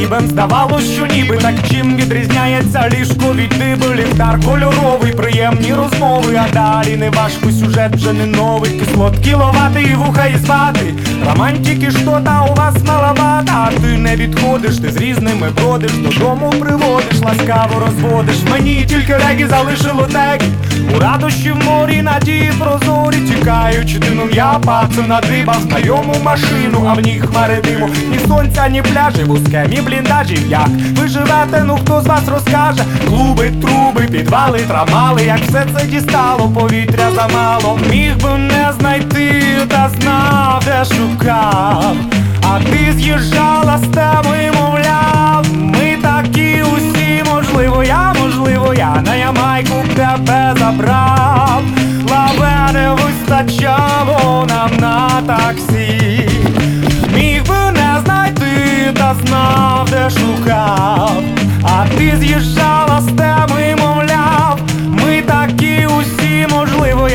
потрібен. Здавалось, що ніби так чим відрізняється ліжко від диби. Ліхтар кольоровий, приємні розмови, а далі не важко, сюжет вже не новий. Кислотки ловати і вуха і звати. Романтики що-то у вас маловато, а ти не відходиш, ти з різними бродиш, додому приводиш, ласкаво розводиш. Мені тільки регі залишило теги, у радощі в морі, надії прозорі. Тікаючи димом, я пацан надибав знайому машину, а в ній хмари диму. Ні сонця, ні пляжі, вузьке, ні бліндажів. Як ви живете, ну хто з вас розкаже? Клуби, труби, підвали, трамали, як все це дістало, повітря замало. Міг би не знайти, та знав, де шукав. А ти з'їжджала з теми, мовляв, ми такі усі, можливо я на Ямайку тебе забрав. Лаве не вистачало нам на таксі. Міг би не знайти, та знав, де шукав. А ти з'їжджала з теми, мовляв, ми такі усі, можливо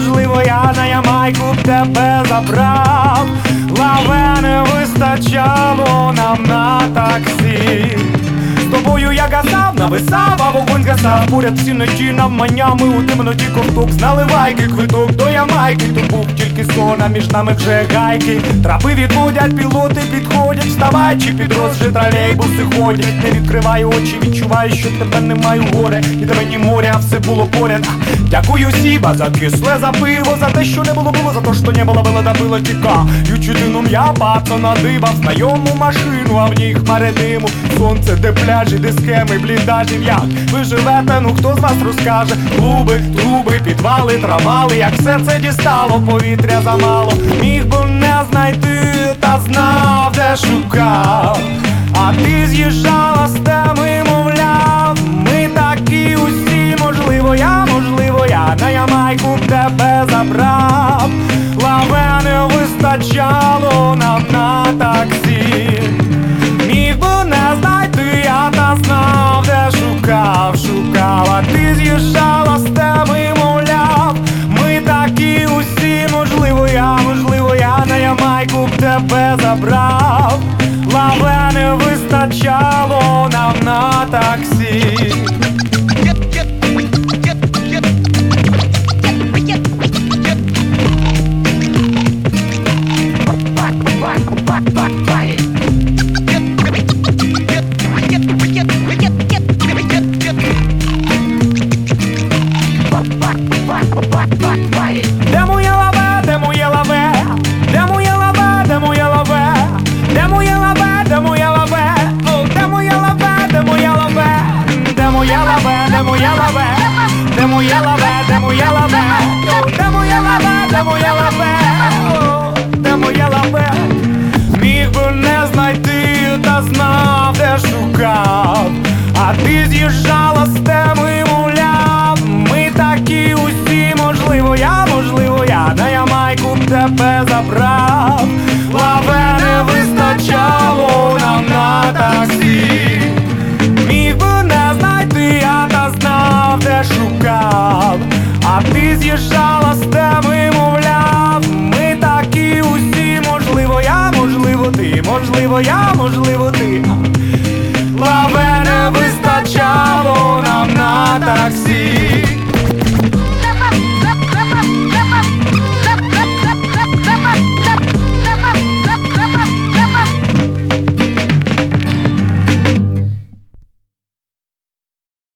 я на Ямайку тебе забрав. Лаве не вистачало нам на таксі. З тобою я газав, нависав, а вогонь гасав. Поряд всі ночі навмання, ми у темноті ковток з наливайки, квиток до Ямайки. То був тільки сон, а між нами вже гайки. Трапи відводять, пілоти підходять. Вставай, чи підрос вже тролейбуси ходять. Не відкриваю очі, відчуваю, що тебе немає у горе. І тебе ні моря, а все було поряд. Дякую сіба за кисле, за пиво, за те, що не було, за то, що не було, было тіка. Ючи дином я пацан надибав знайому машину, а в ній хмари диму. Сонце, де пляжі, де схеми, бліндажів. Як ви живете, ну хто з вас розкаже? Клуби, труби, підвали, трамали, як все це дістало, повітря замало. Міг би не знайти, та знав, де шукав. А ти з'їжджала з теми, мовляв, ми такі усі, можливо я на Ямайку тебе забрав. Лаве не вистачало нам на таксі. Міг би не знайти, я та знав, де шукав. А ти з'їжджала з теми, мовляв, ми такі усі, можливо я на Ямайку тебе забрав. Лаве не вистачало нам на таксі. Де моє лаве, де моє лаве, де моє лаве, де моє лаве, де моє лаве, де моє лаве, о, де моє лаве, де моє лаве, де моє лаве, де моє лаве, де моє лаве, де моє лаве, о, де моє лаве, де моє лаве, о, де моє лаве. Міг би не знайти, та знав, де шукав. А ти з'їжджала з теми, мовляв, ми такі усі, можливо я на Ямайку тебе забрав. Лаве не вистачало нам на таксі.